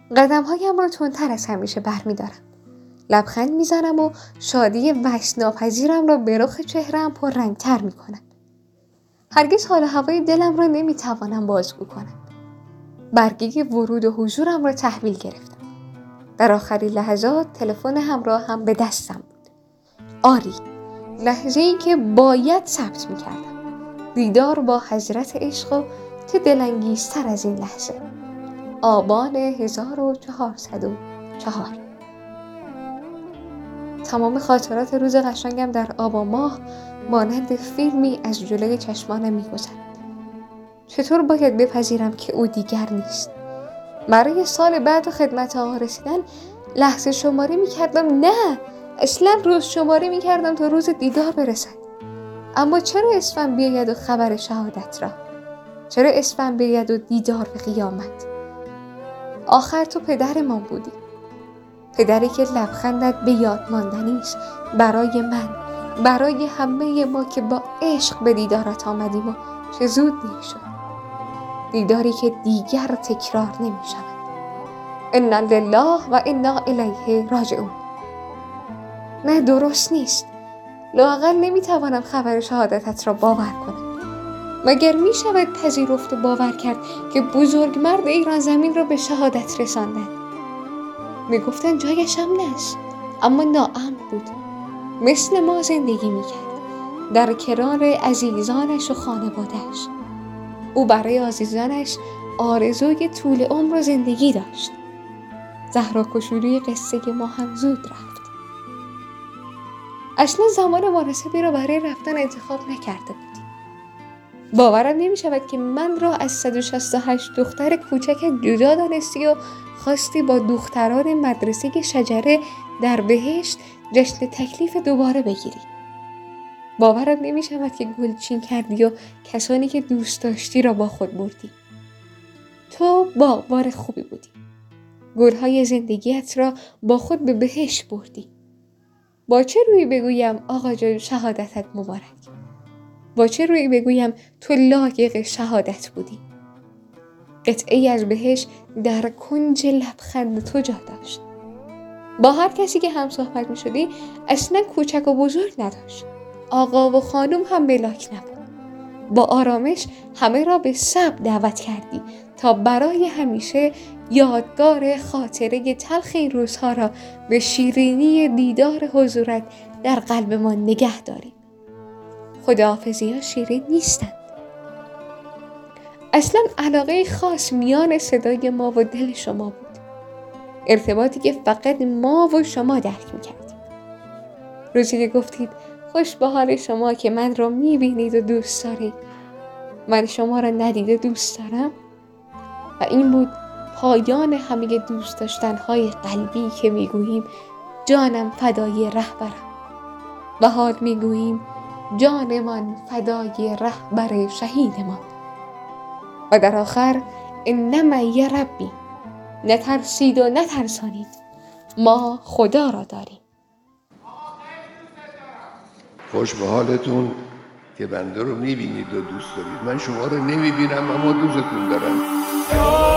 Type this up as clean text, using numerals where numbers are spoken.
قدم‌هایم را تندتر از همیشه برمی‌دارم. لبخند میزنم و شادی وصف‌ناپذیرم را به رخ چهره‌ام پررنگ‌تر می‌کنم. هرگز حال هوای دلم را نمی‌توانم بازگو کنم. برگه ورود و حضورم را تحویل گرفتم. در آخرین لحظات تلفن همراهم به دستم بود. آری، لحظه‌ای که باید ثبت می‌کردم. دیدار با حضرت عشق و چه دلانگیزتر از این لحظه. آبان 1404. تمام خاطرات روز قشنگم در آبان ماه مانند فیلمی از جلوی چشمانم می‌گذرد. چطور باید بپذیرم که او دیگر نیست؟ برای سال بعد و خدمت آقا رسیدن لحظه شماری می‌کردم، نه، اصلا روز شماری می‌کردم تا روز دیدار برسد. اما چرا اسفند بیاید و خبر شهادت را؟ چرا اسفند بیاید و دیدار به قیامت؟ آخر تو پدرمان بودی، پدری که لبخندت به یاد ماندنی است برای من، برای همه ما که با عشق به دیدارت آمدیم و چه زود دیر شد. دیداری که دیگر تکرار نمی شود. انا لله و انا الیه راجعون. نه، درست نیست. لااقل نمیتوانم خبر شهادتت را باور کنم. مگر می شود پذیرفت و باور کرد که بزرگمرد ایران زمین را به شهادت رساندند؟ می گفتن جایش امن است، اما ناامن بود. مثل ما زندگی می کرد، در کنار عزیزانش و خانوادهش. او برای عزیزانش آرزوی طول عمر و زندگی داشت. زهرا کشوری قصه ما هم زود رفت. اصلا زمان مناسبی را برای رفتن انتخاب نکرده بودیم. باورم نمی شود که من را از 168 دختر کوچک جدا دانستی و خواستی با دختران مدرسه شجره در بهشت جشن تکلیف دوباره بگیری. باورم نمی شود که گلچین کردی و کسانی که دوست داشتی را با خود بردی. تو باغبان خوبی بودی. گلهای زندگیت را با خود به بهشت بردی. با چه روی بگویم آقا جان شهادتت مبارک؟ با چه روی بگویم تو لایق شهادت بودی؟ قطعه‌ای از بهشت در کنج لبخند تو جا داشت. با هر کسی که هم صحبت می شدی اصلا کوچک و بزرگ نداشت. آقا و خانم هم ملاک نبود. با آرامش همه را به صبر دعوت کردی تا برای همیشه یادگار خاطره تلخ این روزها را به شیرینی دیدار حضورت در قلب ما نگه داریم. خداحافظی ها شیرین نیستند. اصلا علاقه خاص میان صدای ما و دل شما بود. ارتباطی که فقط ما و شما درک می‌کردیم. روزی که گفتید خوش به حال شما که من را می‌بینید و دوست دارید، من شما را ندیده دوست دارم، و این بود پایان همه دوست داشتن‌های قلبی که می‌گوییم جانم فدای رهبرم، و حال می‌گوییم جانمان فدای رهبر شهیدمان. و در آخر انما یا ربی، نترسید و نترسانید، ما خدا را داریم. خوش به حالتون که بنده رو میبینید و دوست دارید. من شما رو نمیبینم اما دوستتون دارم.